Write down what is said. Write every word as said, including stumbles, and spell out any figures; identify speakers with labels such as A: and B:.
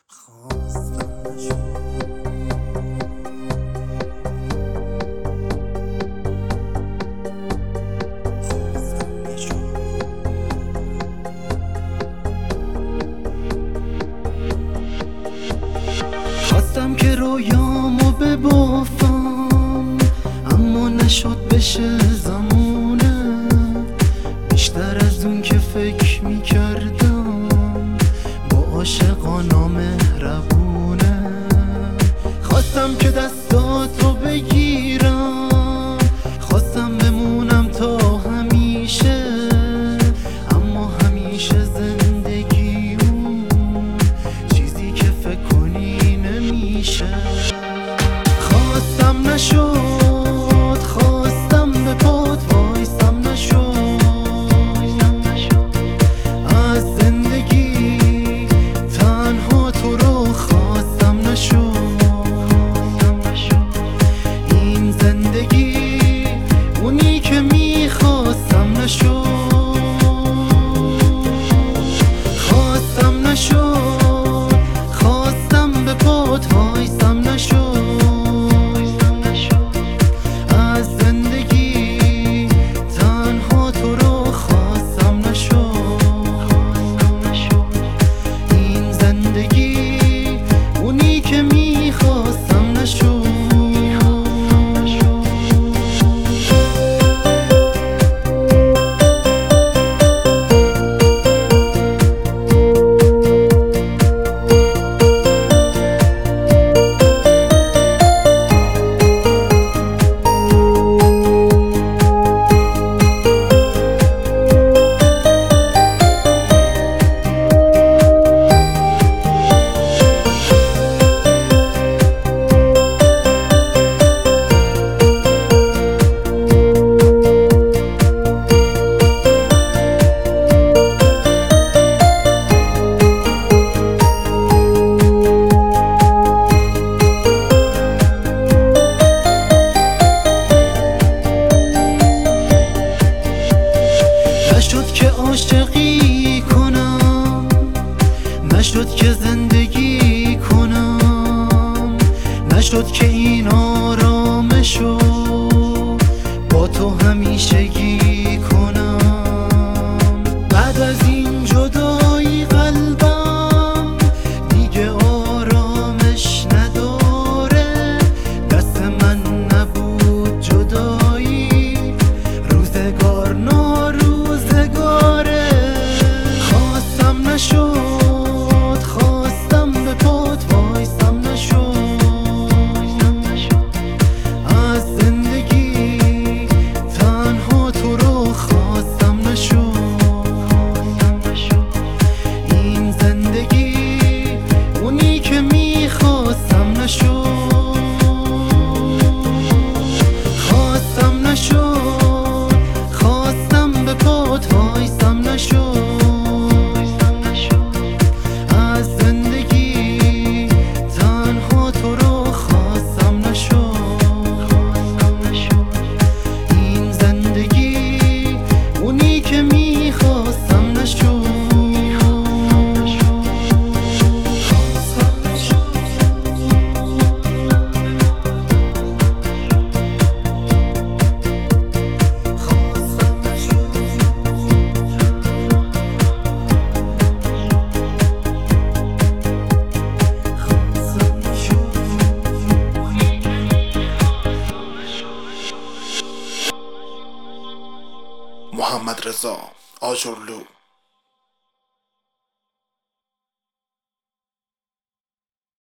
A: خواستم نشد خواستم نشد خواستم که رویامو ببافم اما نشد بشه زمونه بیشتر از اون که فکر میکردم با عاشقانا مهربونه. خواستم که دستاتو بگیرم، خواستم بمونم تا همیشه، اما همیشه زندگی اون چیزی که فکر کنی نمیشه. خواستم نشد، خواستم به پات وایسم نشد، از زندگی تنها تو رو خواستم نشد. این زندگی اونی که میخواستم نشد. خواستم نشد، خواستم به پات وایسم نشد، از زندگی تنها تو رو خواستم نشد. این زندگی اونی که میخواستم نشد. نشد که عاشقی کنم، نشد که زندگی کنم، نشد که این آرامشو با تو همیشگی کنم. بعد از این جدایی قلبم دیگه آرامش نداره، دست من نبود جدایی، روزگار ناروزگاره. خواستم نشد، خواستم به پات وایسم نشد، از زندگی تنها تو رو خواستم نشد. این زندگی اونی که میخواستم نشد. خواستم نشد، خواستم به پات وایسم نشد، از زندگی تنها تو رو خواستم نشد. این زندگی اونی که میخواستم نشد.
B: محمد رضا آجرلو.